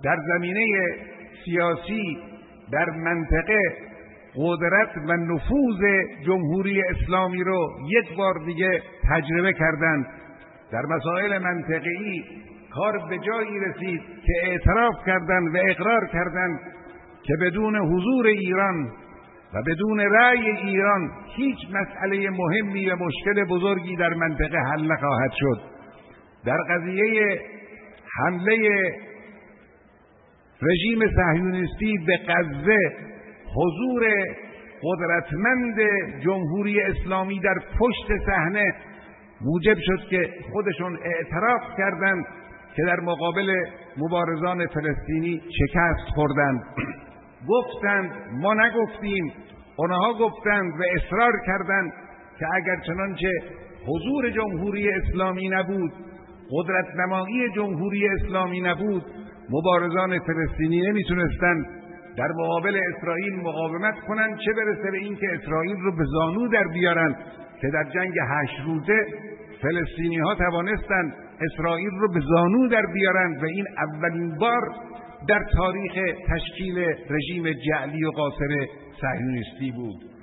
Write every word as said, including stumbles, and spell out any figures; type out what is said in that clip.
در زمینه سیاسی در منطقه قدرت و نفوذ جمهوری اسلامی رو یک بار دیگه تجربه کردند. در مسائل منطقه‌ای کار به جایی رسید که اعتراف کردند و اقرار کردند که بدون حضور ایران و بدون رأی ایران هیچ مسئله مهمی و مشکل بزرگی در منطقه حل نخواهد شد. در قضیه حمله رژیم صهیونیستی به غزه حضور قدرتمند جمهوری اسلامی در پشت صحنه موجب شد که خودشون اعتراف کردند که در مقابل مبارزان فلسطینی شکست خوردند. گفتند ما نگفتیم، اونها گفتند و اصرار کردند که اگر چنانچه حضور جمهوری اسلامی نبود، قدرت نمایی جمهوری اسلامی نبود، مبارزان فلسطینی نمیتونستند در مقابل اسرائیل مقاومت کنند، چه برسه به این که اسرائیل رو به زانو در بیارن که در جنگ هشت روزه فلسطینی ها توانستند اسرائیل رو به زانو در بیارن و این اولین بار در تاریخ تشکیل رژیم جعلی و قاصر صهیونیستی بود.